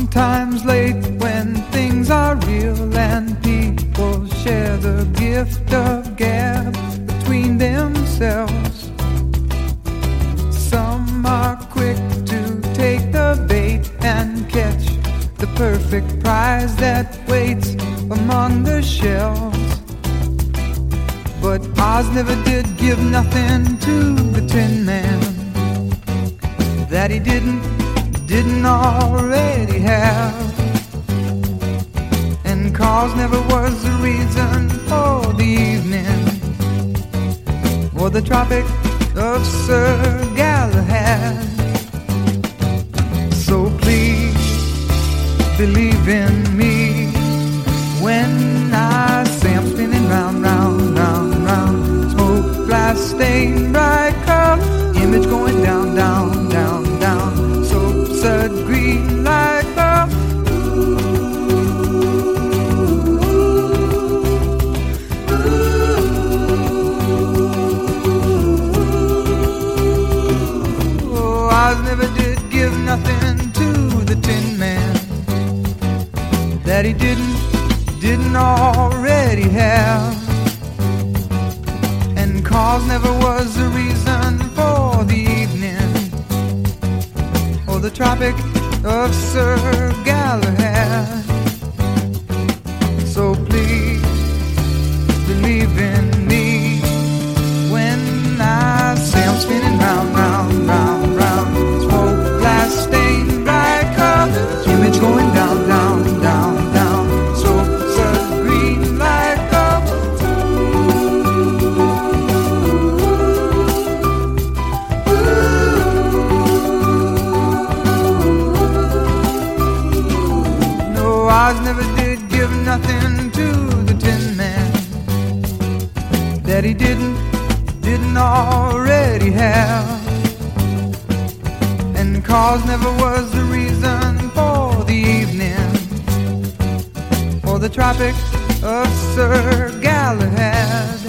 Sometimes late when things are real and people share the gift of gab between themselves. Some are quick to take the bait and catch the perfect prize that waits among the shells. But Oz never did give nothing to the Tin Man that he didn't already have. And cause never was the reason for the evening or the Tropic of Sir Galahad. So please believe in me when I say I'm spinning round, round, round, round. Smoke, glass, stain, bright color, image going down, down, down, down. Soap, sud, green light bulb. Oh, I never did give nothing to the Tin Man that he didn't already have. And cause never was the reason for the evening or the Tropic of Sir Galahad. So please believe in me when I say I'm spinning round, round, round, round. Smoke, glass, stain, bright color, image going down, down, down, down. Oz never did give nothing to the Tin Man that he didn't already have. And cause never was the reason for the evening or the Tropic of Sir Galahad.